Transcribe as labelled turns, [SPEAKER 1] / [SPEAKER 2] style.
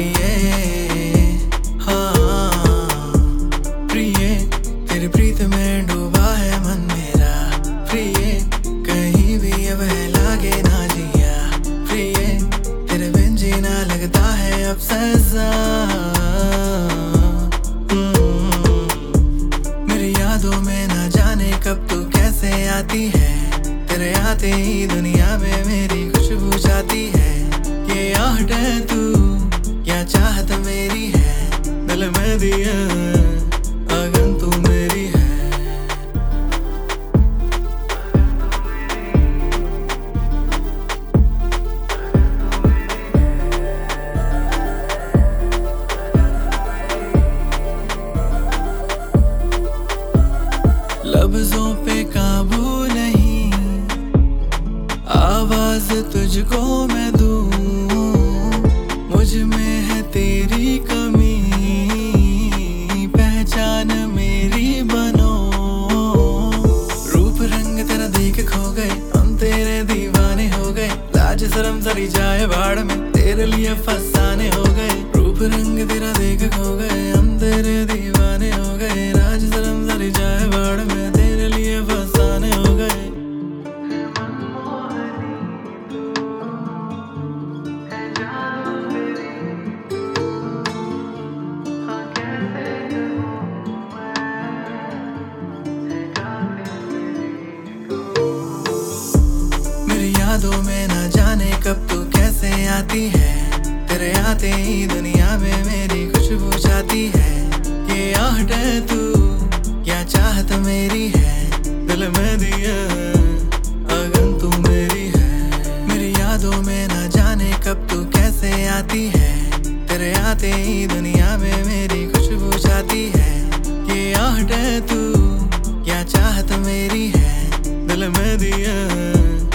[SPEAKER 1] प्रिय, हाँ प्रिय, तेरी प्रीत में डूबा है मन मेरा। प्रिय, कहीं भी अब है लागे ना जिया। प्रिय, तेरे बिन जीना लगता है अब सजा। मेरी यादों में ना जाने कब तू कैसे आती है। तेरे आते ही दुनिया में मेरी खुशबू जाती है। ये आहट है तू क्या चाहत मेरी है, दिल में दिया अगन तू मेरी है। लफ्जों पे काबू नहीं, आवाज तुझको मैं दूं। मुझ में है तेरी कमी, पहचान मेरी बनो। रूप रंग तेरा देख खो गए, हम तेरे दीवाने हो गए। लाज शर्म चली जाए बाढ़ में, तेरे लिए फसाने हो गए। रूप रंग तेरा देख खो गए, हम तेरे दीवाने हो गए। लाज शर्म चली जाए बाढ़ में, तेरे लिए फसाने हो गए। यादों में ना जाने कब तू कैसे आती है। तेरे आते ही दुनिया में मेरी खुशबू जाती है। ये आहट है तू क्या चाहत मेरी है, दिल में दिया अगन तू मेरी है। मेरी यादों में ना जाने कब तू कैसे आती है। तेरे आते ही दुनिया में मेरी खुशबू जाती है। ये आहट है तू क्या चाहत मेरी है, दिल में दिया